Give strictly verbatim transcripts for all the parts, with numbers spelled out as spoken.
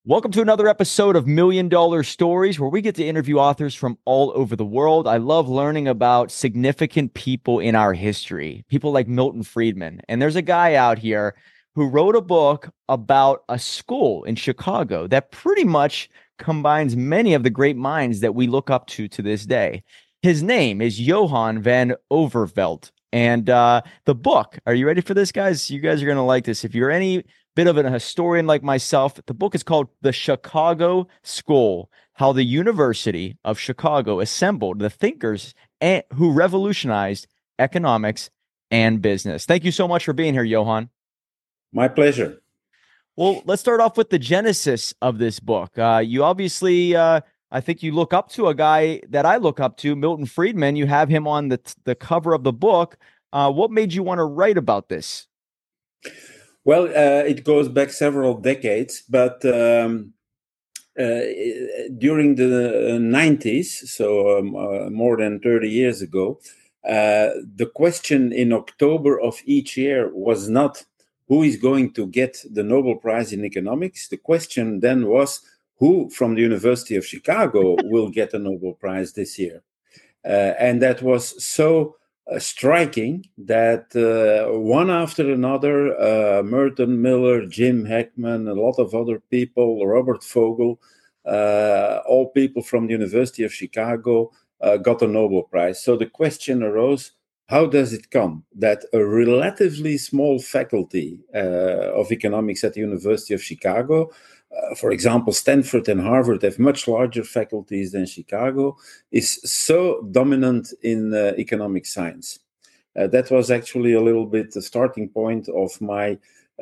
Welcome to another episode of Million Dollar Stories, where we get to interview authors from all over the world. I love learning about significant people in our history, people like Milton Friedman. And there's a guy out here who wrote a book about a school in Chicago that pretty much combines many of the great minds that we look up to to this day. His name is Johan van Overveld. And uh, the book, are you ready for this, guys? You guys are going to like this. If you're any bit of a historian like myself, the book is called The Chicago School: How the University of Chicago Assembled the Thinkers and, who Revolutionized Economics and Business. Thank you so much for being here, Johan. My pleasure. Well, let's start off with the genesis of this book. Uh, you obviously, uh, I think you look up to a guy that I look up to, Milton Friedman. You have him on the, the cover of the book. Uh, what made you want to write about this? Well, uh, it goes back several decades, but um, uh, during the nineties, so um, uh, more than thirty years ago, uh, the question in October of each year was not who is going to get the Nobel Prize in Economics. The question then was who from the University of Chicago will get a Nobel Prize this year. Uh, and that was so Uh, striking that uh, one after another, uh, Merton Miller, Jim Heckman, a lot of other people, Robert Vogel, uh, all people from the University of Chicago uh, got a Nobel Prize. So the question arose, how does it come that a relatively small faculty uh, of economics at the University of Chicago, Uh, for example, Stanford and Harvard have much larger faculties than Chicago, is so dominant in uh, economic science? Uh, that was actually a little bit the starting point of my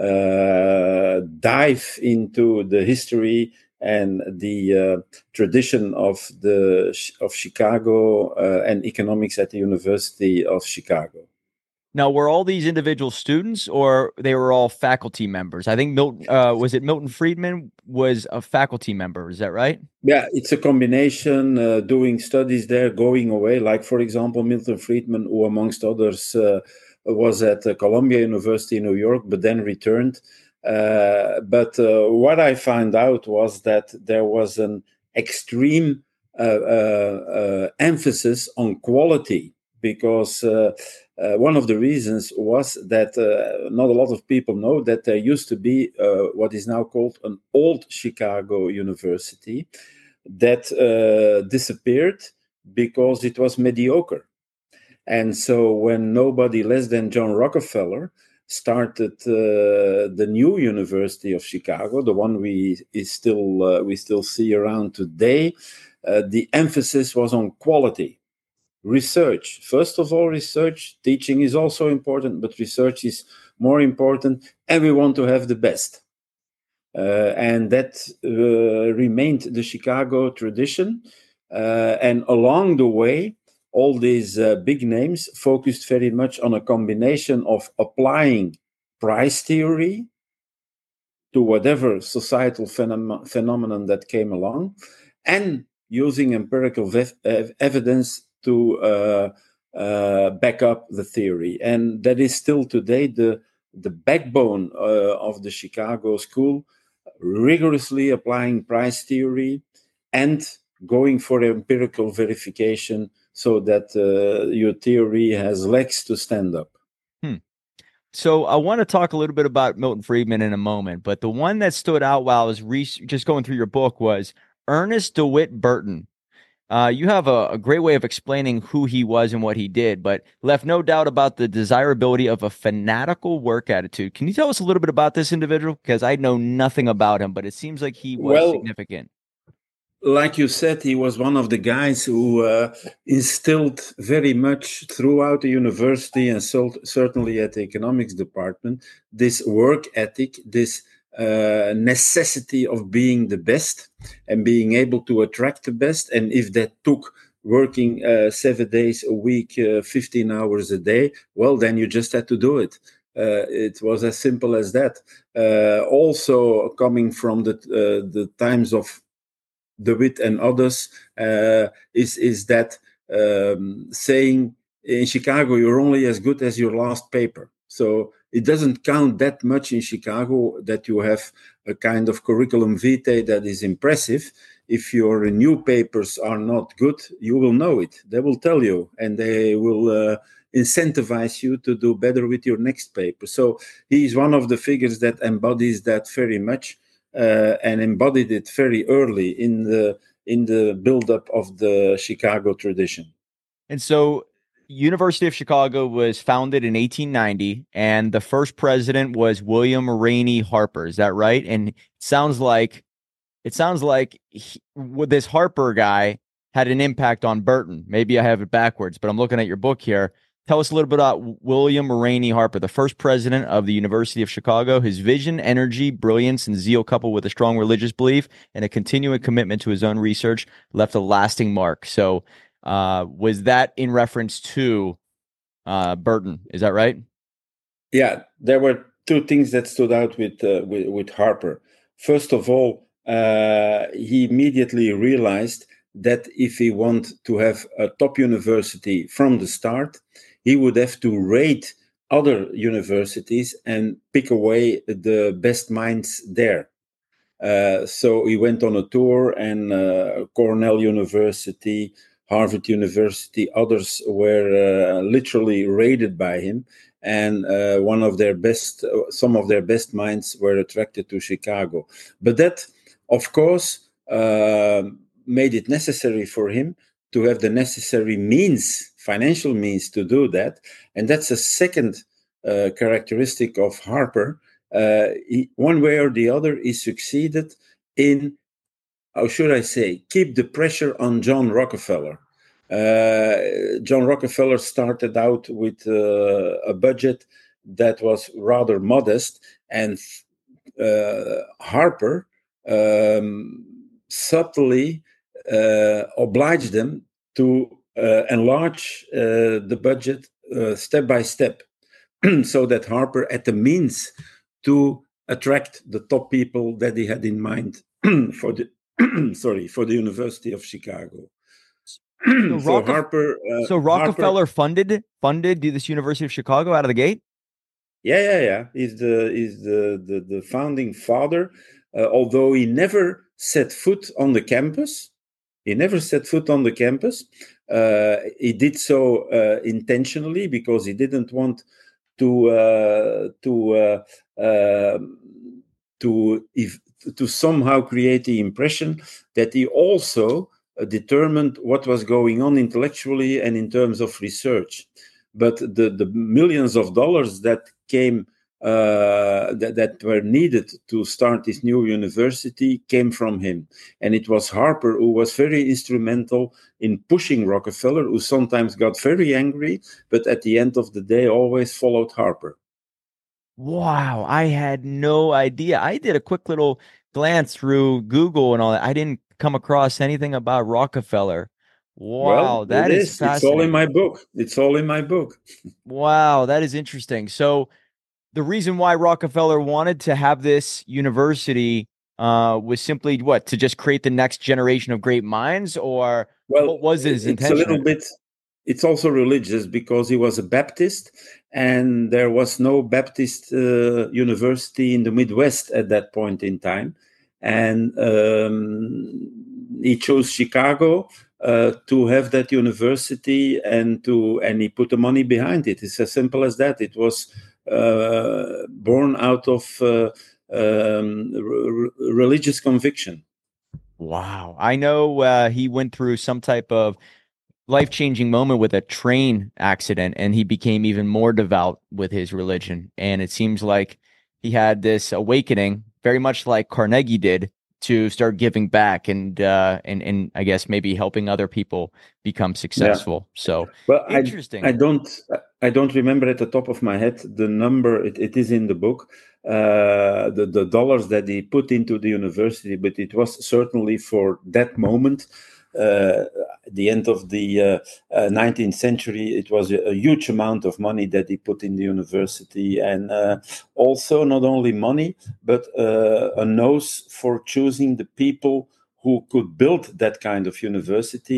uh, dive into the history and the uh, tradition of the of Chicago uh, and economics at the University of Chicago. Now, were all these individual students, or they were all faculty members? I think Milton, uh, was it Milton Friedman was a faculty member? Is that right? Yeah, it's a combination, uh, doing studies there, going away. Like, for example, Milton Friedman, who amongst others uh, was at uh, Columbia University in New York, but then returned. Uh, but uh, what I found out was that there was an extreme uh, uh, uh, emphasis on quality, because uh, uh, one of the reasons was that uh, not a lot of people know that there used to be uh, what is now called an old Chicago University that uh, disappeared because it was mediocre. And so when nobody less than John Rockefeller started uh, the new University of Chicago, the one we is still uh, we still see around today, uh, the emphasis was on quality. Research. First of all, research. Teaching is also important, but research is more important, and we want to have the best. Uh, and that uh, remained the Chicago tradition. Uh, and along the way, all these uh, big names focused very much on a combination of applying price theory to whatever societal phenom- phenomenon that came along, and using empirical ve- evidence to uh, uh, back up the theory. And that is still today the, the backbone uh, of the Chicago school, rigorously applying price theory and going for empirical verification so that uh, your theory has legs to stand up. Hmm. So I want to talk a little bit about Milton Friedman in a moment, but the one that stood out while I was re- just going through your book was Ernest DeWitt Burton. Uh, you have a, a great way of explaining who he was and what he did, but left no doubt about the desirability of a fanatical work attitude. Can you tell us a little bit about this individual? Because I know nothing about him, but it seems like he was Well, significant. like you said, he was one of the guys who uh, instilled very much throughout the university and so, certainly at the economics department this work ethic, this uh, necessity of being the best and being able to attract the best. And if that took working uh, seven days a week, uh, fifteen hours a day, well, then you just had to do it. Uh, it was as simple as that. Uh, also coming from the uh, the times of DeWitt and others, uh, is is that um, saying in Chicago, you're only as good as your last paper. So it doesn't count that much in Chicago that you have a kind of curriculum vitae that is impressive. If your new papers are not good, you will know it. They will tell you, and they will uh, incentivize you to do better with your next paper. So he is one of the figures that embodies that very much, uh, and embodied it very early in the in the build-up of the Chicago tradition. And so University of Chicago was founded in eighteen ninety, and the first president was William Rainey Harper. Is that right? And it sounds like it sounds like he, this Harper guy had an impact on Burton. Maybe I have it backwards, but I'm looking at your book here. Tell us a little bit about William Rainey Harper, the first president of the University of Chicago. His vision, energy, brilliance, and zeal, coupled with a strong religious belief and a continuing commitment to his own research, left a lasting mark. So, uh, was that in reference to uh, Burton? Is that right? Yeah, there were two things that stood out with uh, with, with Harper. First of all, uh, he immediately realized that if he wanted to have a top university from the start, he would have to rate other universities and pick away the best minds there. Uh, so he went on a tour, and uh, Cornell University, Harvard University, others were uh, literally raided by him. And uh, one of their best, uh, some of their best minds were attracted to Chicago. But that, of course, uh, made it necessary for him to have the necessary means, financial means to do that. And that's a second uh, characteristic of Harper. Uh, he, one way or the other, he succeeded in, how should I say, keep the pressure on John Rockefeller. Uh, John Rockefeller started out with uh, a budget that was rather modest, and uh, Harper um, subtly uh, obliged them to uh, enlarge uh, the budget uh, step by step, so that Harper had the means to attract the top people that he had in mind for the sorry for the University of Chicago. So, so Rocke- Harper, uh, so Rockefeller Harper, funded funded this University of Chicago out of the gate. yeah, yeah, yeah. He's the he's the the, the founding father. Uh, although he never set foot on the campus, he never set foot on the campus. Uh, he did so uh, intentionally because he didn't want to uh, to uh, uh, to if, to somehow create the impression that he also uh, determined what was going on intellectually and in terms of research. But the, the millions of dollars that came uh, that, that were needed to start this new university came from him. And it was Harper who was very instrumental in pushing Rockefeller, who sometimes got very angry, but at the end of the day always followed Harper. Wow, I had no idea. I did a quick little glance through Google and all that. I didn't come across anything about Rockefeller. Wow, Well, that it is is. It's all in fascinating. my book. It's all in my book. Wow, that is interesting. So the reason why Rockefeller wanted to have this university uh, was simply what? To just create the next generation of great minds, or Well, what was his it's intention? a little bit, it's also religious because he was a Baptist, and there was no Baptist uh, university in the Midwest at that point in time. And um, he chose Chicago uh, to have that university, and to and he put the money behind it. It's as simple as that. It was uh, born out of uh, um, r- religious conviction. Wow. I know uh, he went through some type of life-changing moment with a train accident, and he became even more devout with his religion. And it seems like he had this awakening, very much like Carnegie did, to start giving back and uh, and and I guess maybe helping other people become successful. Yeah. So well, interesting. I, I don't I don't remember at the top of my head the number. It, it is in the book, uh, the the dollars that he put into the university, but it was certainly for that moment. Uh, at the end of the uh, uh, nineteenth century, it was a, a huge amount of money that he put in the university, and uh, also not only money, but uh, a nose for choosing the people who could build that kind of university.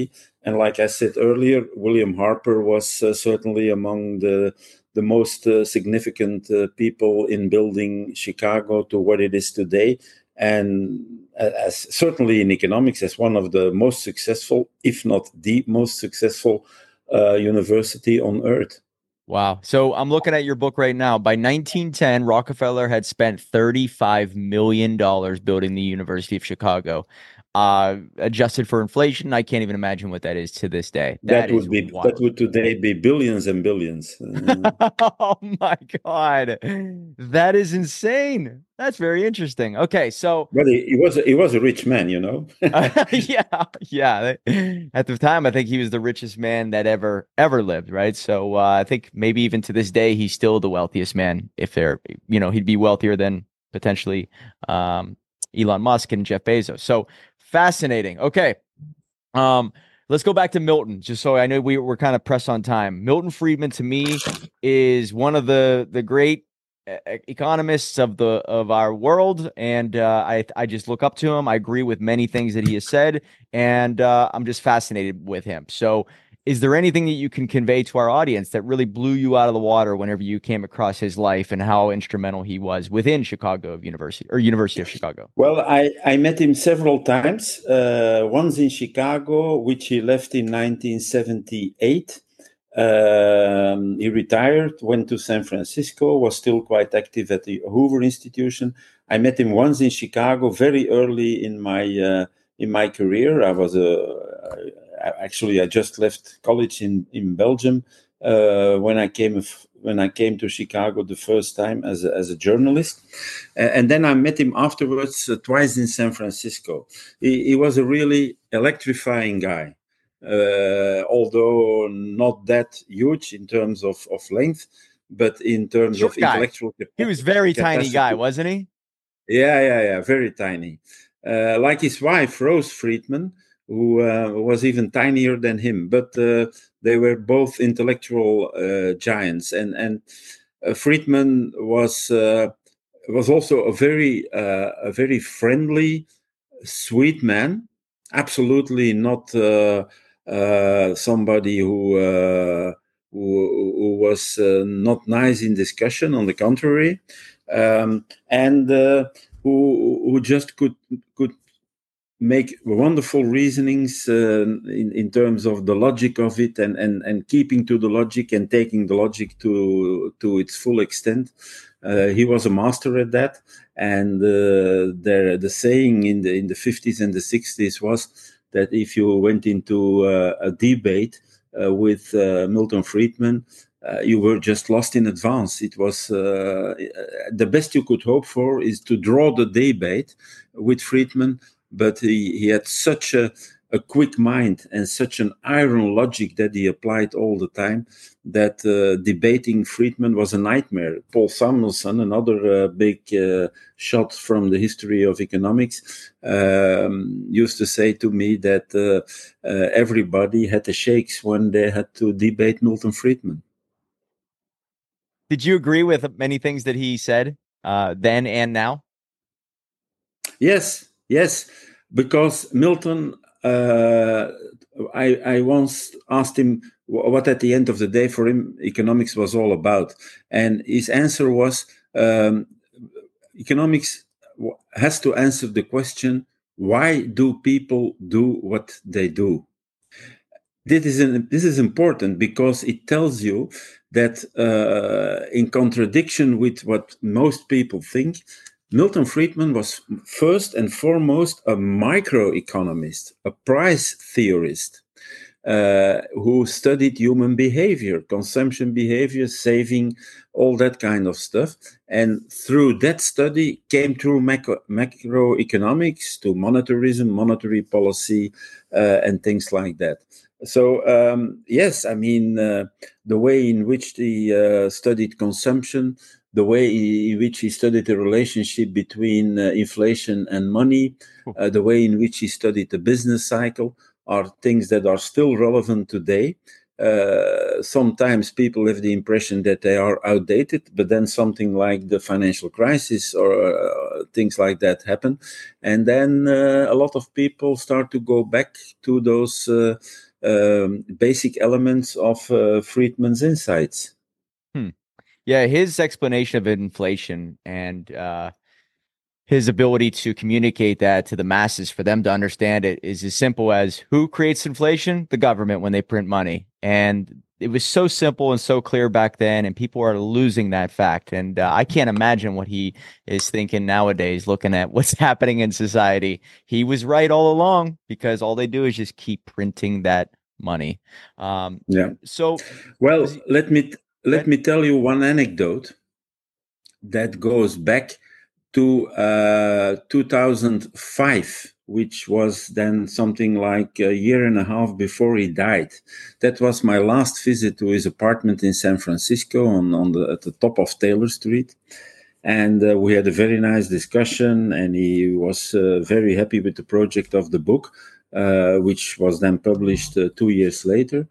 and like I said earlier, William Harper was uh, certainly among the the most uh, significant uh, people in building Chicago to what it is today, and as certainly in economics as one of the most successful, if not the most successful uh, university on earth. Wow. So I'm looking at your book right now. By nineteen ten, Rockefeller had spent thirty-five million dollars building the University of Chicago. Uh, adjusted for inflation, I can't even imagine what that is to this day. That That is would be wild. that would today be billions and billions. Uh, Oh my God. That is insane. That's very interesting. Okay, so but he, he was he was a rich man, you know. uh, yeah, yeah. At the time, I think he was the richest man that ever ever lived, right? So uh, I think maybe even to this day, he's still the wealthiest man. If they're, you know, he'd be wealthier than potentially um, Elon Musk and Jeff Bezos. So fascinating. Okay, um, let's go back to Milton, just so I know we we're kind of pressed on time. Milton Friedman, to me, is one of the the great e- economists of the of our world, and uh, I I just look up to him. I agree with many things that he has said, and uh, I'm just fascinated with him. So, is there anything that you can convey to our audience that really blew you out of the water whenever you came across his life and how instrumental he was within Chicago University or University of Chicago? Well, I, I met him several times. Uh, once in Chicago, which he left in nineteen seventy-eight. Um, he retired, went to San Francisco, was still quite active at the Hoover Institution. I met him once in Chicago, very early in my uh, in my career. I was a uh, actually I just left college in in Belgium uh, when I came when I came to Chicago the first time as a, as a journalist, uh, and then I met him afterwards uh, twice in San Francisco. He, he was a really electrifying guy. Uh, although not that huge in terms of, of length, but in terms Short of guy. intellectual capacity. He was very tiny guy, wasn't he? Yeah, yeah, yeah, very tiny. Uh, like his wife, Rose Friedman, who uh, was even tinier than him. But uh, they were both intellectual uh, giants. And and uh, Friedman was uh, was also a very uh, a very friendly, sweet man. Absolutely not uh, uh, somebody who, uh, who who was uh, not nice in discussion. On the contrary, um, and uh, who who just could could make wonderful reasonings uh, in in terms of the logic of it, and and and keeping to the logic and taking the logic to to its full extent. Uh, he was a master at that, and uh, the the saying in the in the fifties and the sixties was that if you went into uh, a debate uh, with uh, Milton Friedman, uh, you were just lost in advance. It was uh, the best you could hope for is to draw the debate with Friedman, but he, he had such a a quick mind and such an iron logic that he applied all the time that uh, debating Friedman was a nightmare. Paul Samuelson, another uh, big uh, shot from the history of economics, um, used to say to me that uh, uh, everybody had the shakes when they had to debate Milton Friedman. Did you agree with many things that he said uh, then and now? Yes, yes, because Milton, uh, I, I once asked him what at the end of the day for him economics was all about. And his answer was um, economics has to answer the question, why do people do what they do? This is, an, this is important because it tells you that uh, in contradiction with what most people think, Milton Friedman was first and foremost a microeconomist, a price theorist, uh, who studied human behavior, consumption behavior, saving, all that kind of stuff. And through that study came through macro, macroeconomics to monetarism, monetary policy, uh, and things like that. So, um, yes, I mean, uh, the way in which he uh, studied consumption, the way in which he studied the relationship between uh, inflation and money, uh, the way in which he studied the business cycle are things that are still relevant today. Uh, sometimes people have the impression that they are outdated, but then something like the financial crisis or uh, things like that happen. And then uh, a lot of people start to go back to those uh, um, basic elements of uh, Friedman's insights. Hmm. Yeah, his explanation of inflation and uh, his ability to communicate that to the masses for them to understand it is as simple as who creates inflation? The government when they print money. And it was so simple and so clear back then, and people are losing that fact. And uh, I can't imagine what he is thinking nowadays, looking at what's happening in society. He was right all along because all they do is just keep printing that money. Um, Yeah. so, Well, he, let me let me tell you one anecdote that goes back to uh, two thousand five, which was then something like a year and a half before he died. That was my last visit to his apartment in San Francisco on, on the, at the top of Taylor Street. And uh, we had a very nice discussion, and he was uh, very happy with the project of the book, uh, which was then published uh, two years later.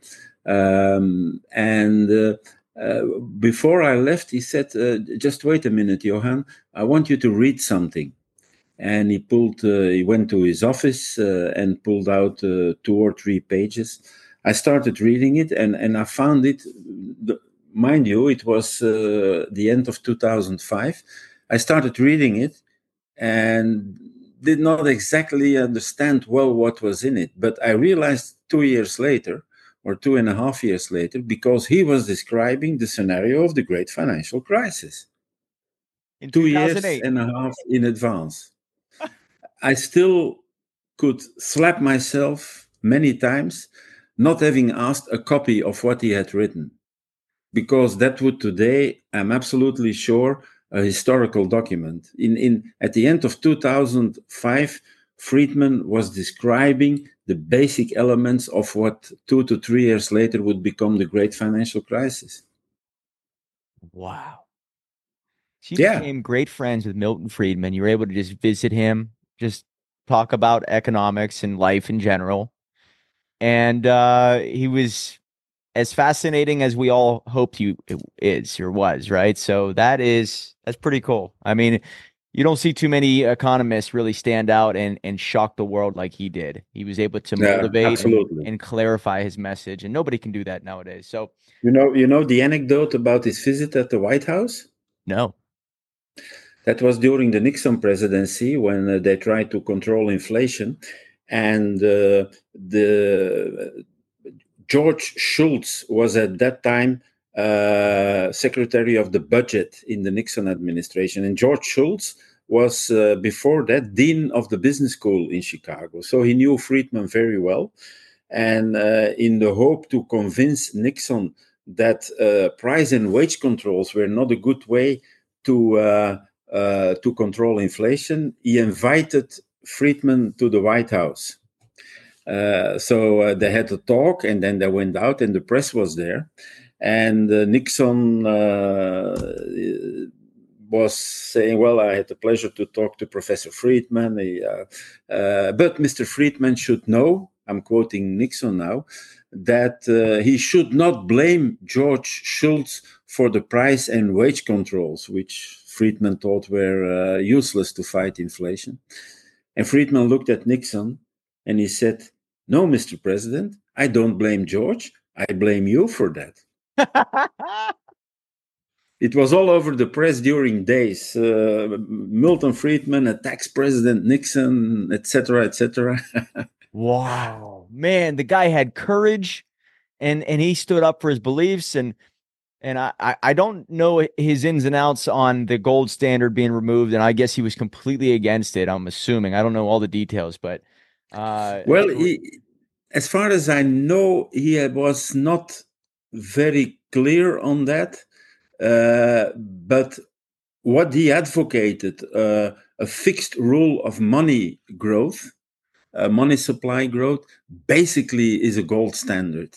Um, and uh, uh, before I left, he said, uh, just wait a minute, Johan, I want you to read something. And he pulled, uh, he went to his office uh, and pulled out uh, two or three pages. I started reading it, and, and I found it, the, mind you, it was uh, the end of two thousand five. I started reading it and did not exactly understand well what was in it. But I realized two years later, or two and a half years later, because he was describing the scenario of the great financial crisis. in Two years two thousand eight. and a half in advance. I still could slap myself many times not having asked a copy of what he had written, because that would today, I'm absolutely sure, a historical document. In, in at the end of two thousand five, Friedman was describing the basic elements of what two to three years later would become the great financial crisis. Wow. She Yeah. became great friends with Milton Friedman. You were able to just visit him, just talk about economics and life in general. And uh, he was as fascinating as we all hoped he is or was, right? So that is that's pretty cool. I mean, you don't see too many economists really stand out and and shock the world like he did. He was able to Yeah, motivate and absolutely. and clarify his message, and nobody can do that nowadays. So You know, you know the anecdote about his visit at the White House? no. That was during the Nixon presidency when uh, they tried to control inflation. And uh, the George Shultz was at that time uh, Secretary of the Budget in the Nixon administration. And George Shultz was, uh, before that, Dean of the Business School in Chicago. So he knew Friedman very well. And uh, in the hope to convince Nixon that uh, price and wage controls were not a good way to uh, uh, to control inflation, he invited Friedman to the White House. Uh, so uh, they had a talk, and then they went out, and the press was there. And uh, Nixon uh, was saying, well, I had the pleasure to talk to Professor Friedman. He, uh, uh, but Mister Friedman should know, I'm quoting Nixon now, that uh, he should not blame George Shultz for the price and wage controls, which Friedman thought were uh, useless to fight inflation. And Friedman looked at Nixon and he said, no, Mister President, I don't blame George. I blame you for that. It was all over the press during days. Uh, Milton Friedman attacks President Nixon, et cetera, et cetera. Wow, man, the guy had courage, and and he stood up for his beliefs, and and I I don't know his ins and outs on the gold standard being removed, and I guess he was completely against it. I'm assuming I don't know all the details, but uh, well, he, as far as I know, he was not very clear on that. Uh, but what he advocated, uh, a fixed rule of money growth, uh, money supply growth, basically is a gold standard.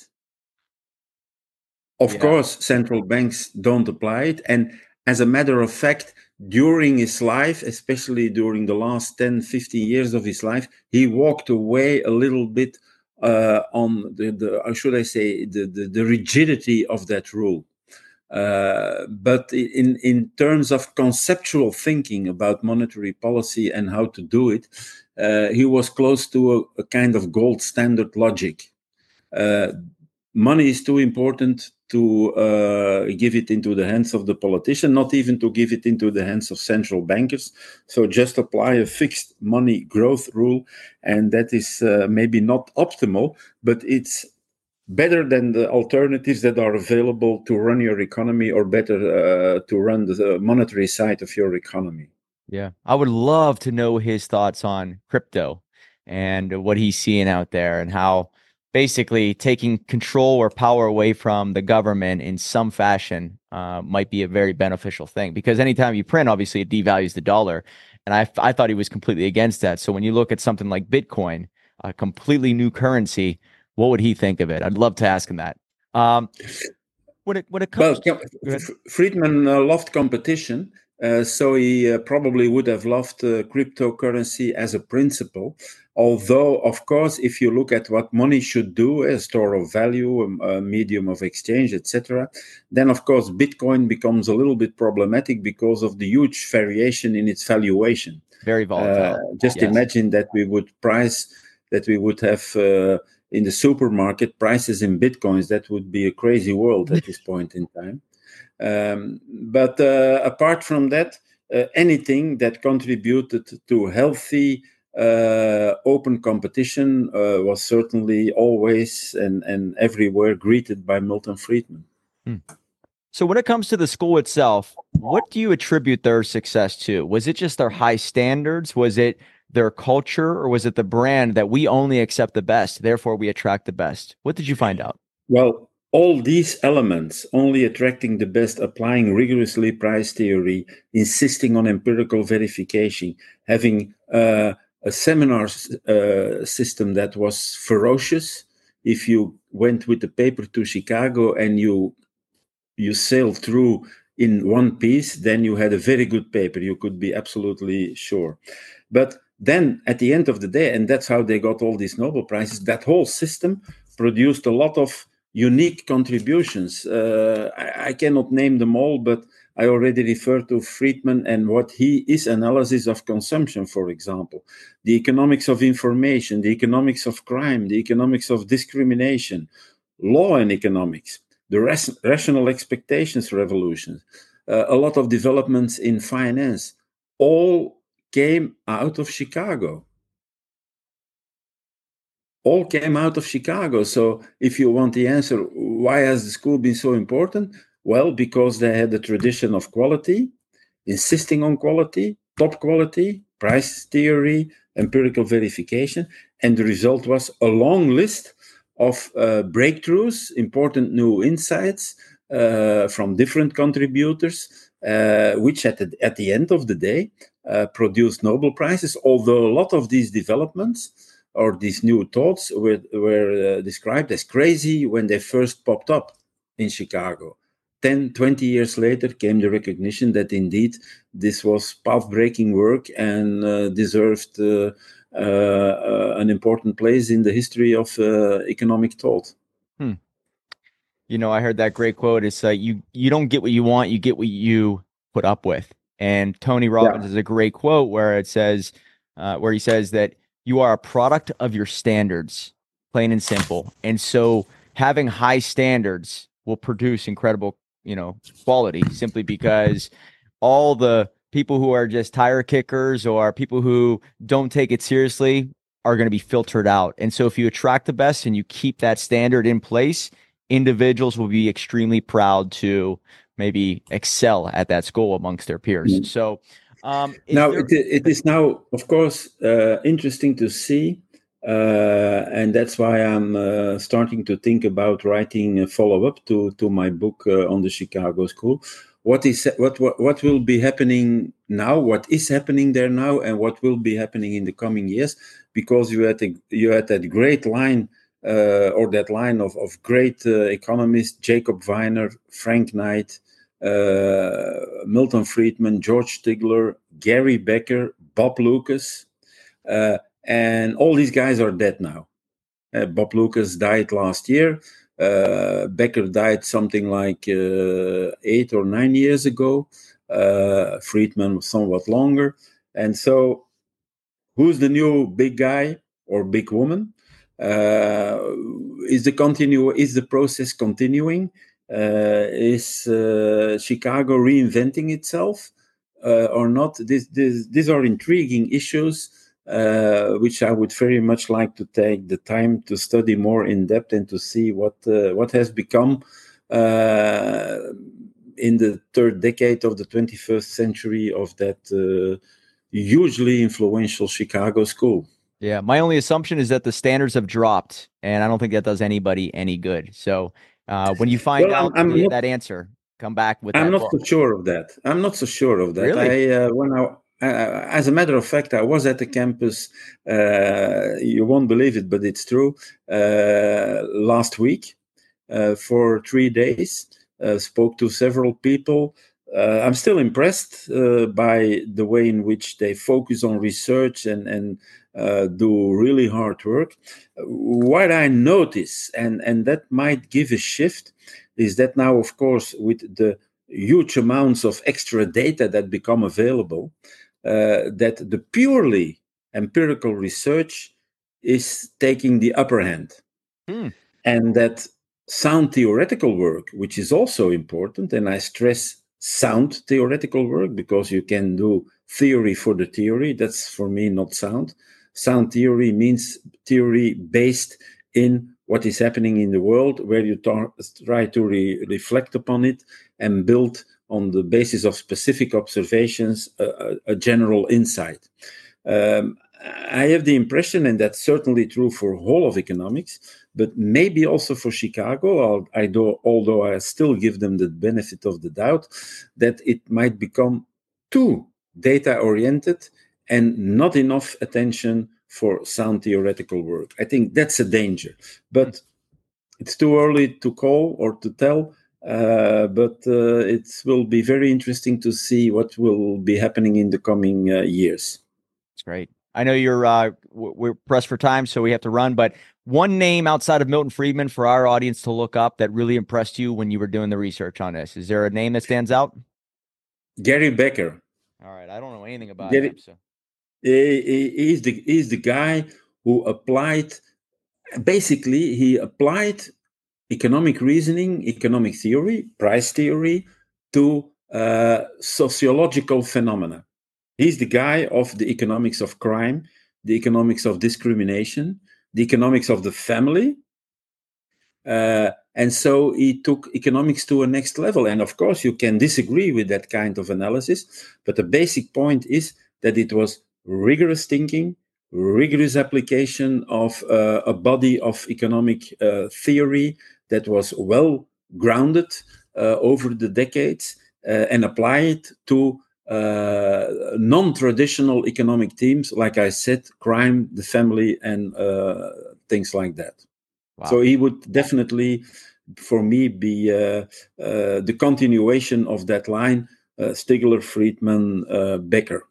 Of yeah. course, central banks don't apply it. And as a matter of fact, during his life, especially during the last ten, fifteen years of his life, he walked away a little bit uh, on the, the, how should I say, the, the, the rigidity of that rule. Uh, but in, in terms of conceptual thinking about monetary policy and how to do it, uh, he was close to a, a kind of gold standard logic. Uh, money is too important to uh, give it into the hands of the politician, not even to give it into the hands of central bankers. So just apply a fixed money growth rule, and that is uh, maybe not optimal, but it's better than the alternatives that are available to run your economy, or better uh, to run the monetary side of your economy. Yeah. I would love to know his thoughts on crypto and what he's seeing out there, and how basically taking control or power away from the government in some fashion uh, might be a very beneficial thing, because anytime you print, obviously it devalues the dollar. And I, I thought he was completely against that. So when you look at something like Bitcoin, a completely new currency, what would he think of it? I'd love to ask him that. Um, when it when it comes Well, to, go ahead. Friedman uh, loved competition, uh, so he uh, probably would have loved uh, cryptocurrency as a principle. Although, of course, if you look at what money should do, a store of value, a, a medium of exchange, et cetera, then of course Bitcoin becomes a little bit problematic because of the huge variation in its valuation. Very volatile. Uh, just Yes. imagine that we would price that we would have. Uh, in the supermarket prices in bitcoins. That would be a crazy world at this point in time. Um, but uh, apart from that, uh, anything that contributed to healthy, uh, open competition uh, was certainly always and, and everywhere greeted by Milton Friedman. Hmm. So when it comes to the school itself, what do you attribute their success to? Was it just their high standards? Was it their culture, or was it the brand that we only accept the best, therefore we attract the best? What did you find out? Well, all these elements, only attracting the best, applying rigorously price theory, insisting on empirical verification, having uh, a seminar uh, system that was ferocious. If you went with the paper to Chicago and you you sailed through in one piece, then you had a very good paper. You could be absolutely sure. But then at the end of the day, and that's how they got all these Nobel Prizes, that whole system produced a lot of unique contributions. Uh, I, I cannot name them all, but I already referred to Friedman and what he his analysis of consumption, for example, the economics of information, the economics of crime, the economics of discrimination, law and economics, the ras- rational expectations revolution, uh, a lot of developments in finance, all came out of Chicago. All came out of Chicago. So if you want the answer, why has the school been so important? Well, because they had a tradition of quality, insisting on quality, top quality, price theory, empirical verification. And the result was a long list of uh, breakthroughs, important new insights uh, from different contributors, uh, which at the, at the end of the day uh, produced Nobel Prizes, although a lot of these developments or these new thoughts were, were uh, described as crazy when they first popped up in Chicago. ten, twenty years later came the recognition that indeed this was path-breaking work and uh, deserved uh, uh, uh, an important place in the history of uh, economic thought. Hmm. You know, I heard that great quote. It's uh, you you don't get what you want, you get what you put up with. And Tony Robbins Yeah. has a great quote where it says, uh, where he says that you are a product of your standards, plain and simple. And so having high standards will produce incredible, you know, quality, simply because all the people who are just tire kickers or people who don't take it seriously are going to be filtered out. And so if you attract the best and you keep that standard in place, individuals will be extremely proud to maybe excel at that school amongst their peers. Mm-hmm. So um, now there... it, it is now, of course, uh, interesting to see. Uh, and that's why I'm uh, starting to think about writing a follow-up to, to my book uh, on the Chicago School. What is what, what what will be happening now? What is happening there now, and what will be happening in the coming years? Because you had a, you had that great line uh, or that line of of great uh, economists: Jacob Weiner, Frank Knight, uh, Milton Friedman, George Stigler, Gary Becker, Bob Lucas. Uh, And all these guys are dead now. Uh, Bob Lucas died last year. Uh, Becker died something like uh, eight or nine years ago. Uh, Friedman was somewhat longer. And so, who's the new big guy or big woman? Uh, is the continue is the process continuing? Uh, is uh, Chicago reinventing itself uh, or not? This, this, these are intriguing issues, uh, which I would very much like to take the time to study more in depth and to see what uh, what has become uh, in the third decade of the twenty-first century of that uh, hugely influential Chicago school. Yeah, my only assumption is that the standards have dropped, and I don't think that does anybody any good. So uh, when you find Well, I'm, out I'm the, not that answer, come back with I'm that not so book. sure of that. I'm not so sure of that. Really? I uh, when I, uh, as a matter of fact, I was at the campus. Uh, you won't believe it, but it's true. Uh, last week, uh, for three days, uh, spoke to several people. Uh, I'm still impressed uh, by the way in which they focus on research and and uh, do really hard work. What I notice, and and that might give a shift, is that now, of course, with the huge amounts of extra data that become available, uh, that the purely empirical research is taking the upper hand. Hmm. And that sound theoretical work, which is also important, and I stress sound theoretical work because you can do theory for the theory. That's for me not sound. Sound theory means theory based in what is happening in the world, where you tar- try to re- reflect upon it and build on the basis of specific observations a, a, a general insight. Um, I have the impression, and that's certainly true for whole of economics, but maybe also for Chicago, I do, although I still give them the benefit of the doubt, that it might become too data-oriented and not enough attention for sound theoretical work. I think that's a danger, but it's too early to call or to tell. Uh, but uh, it will be very interesting to see what will be happening in the coming uh, years. That's great. I know you're uh, we're pressed for time, so we have to run. But one name outside of Milton Friedman for our audience to look up that really impressed you when you were doing the research on this. Is there a name that stands out? Gary Becker. All right, I don't know anything about Gary, him. So he, he- he's the he's the guy who applied. Basically, he applied economic reasoning, economic theory, price theory to uh, sociological phenomena. He's the guy of the economics of crime, the economics of discrimination, the economics of the family. Uh, and so he took economics to a next level. And of course, you can disagree with that kind of analysis, but the basic point is that it was rigorous thinking, rigorous application of uh, a body of economic uh, theory that was well grounded uh, over the decades uh, and applied to uh, non-traditional economic themes, like I said, crime, the family, and uh, things like that. wow. So he would definitely, for me, be uh, uh, the continuation of that line, uh, Stigler, Friedman, uh, Becker.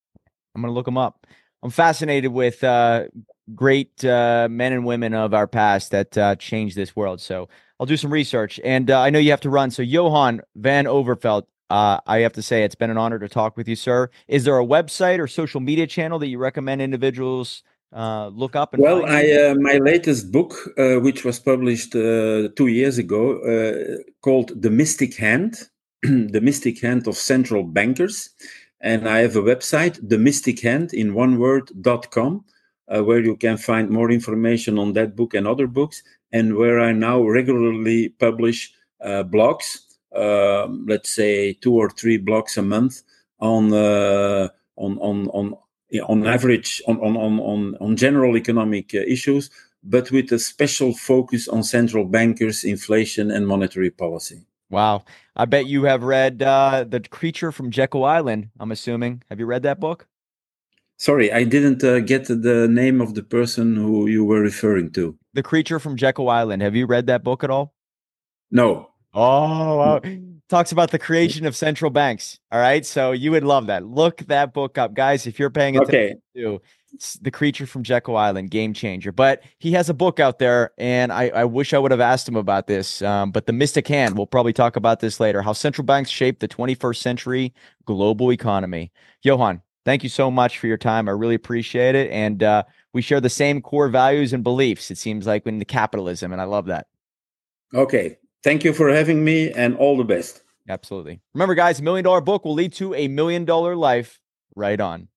I'm going to look them up. I'm fascinated with uh, great uh, men and women of our past that uh, changed this world. So I'll do some research. And uh, I know you have to run. So Johan van Overveld, uh, I have to say it's been an honor to talk with you, sir. Is there a website or social media channel that you recommend individuals uh, look up and Well, find I you? uh, my latest book, uh, which was published uh, two years ago, uh, called The Mystic Hand, The Mystic Hand of Central Bankers. And I have a website, the mystic hand in one word dot com, uh, where you can find more information on that book and other books, and where I now regularly publish uh, blogs, uh, let's say two or three blogs a month on uh, on on on on average on on on on general economic uh, issues, but with a special focus on central bankers, inflation, and monetary policy. Wow. I bet you have read uh, The Creature from Jekyll Island, I'm assuming. Have you read that book? Sorry, I didn't uh, get the name of the person who you were referring to. The Creature from Jekyll Island. Have you read that book at all? No. Oh, wow. Talks about the creation of central banks. All right. So you would love that. Look that book up, guys. If you're paying Okay. attention to it's The Creature from Jekyll Island, game changer. But he has a book out there, and I, I wish I would have asked him about this. Um, but The Mystic Hand, we'll probably talk about this later. How central banks shape the twenty-first century global economy. Johan, Thank you so much for your time. I really appreciate it. And uh, we share the same core values and beliefs, it seems like, in the capitalism. And I love that. Okay. Thank you for having me, and all the best. Absolutely. Remember, guys, a million dollar book will lead to a million dollar life. Right on.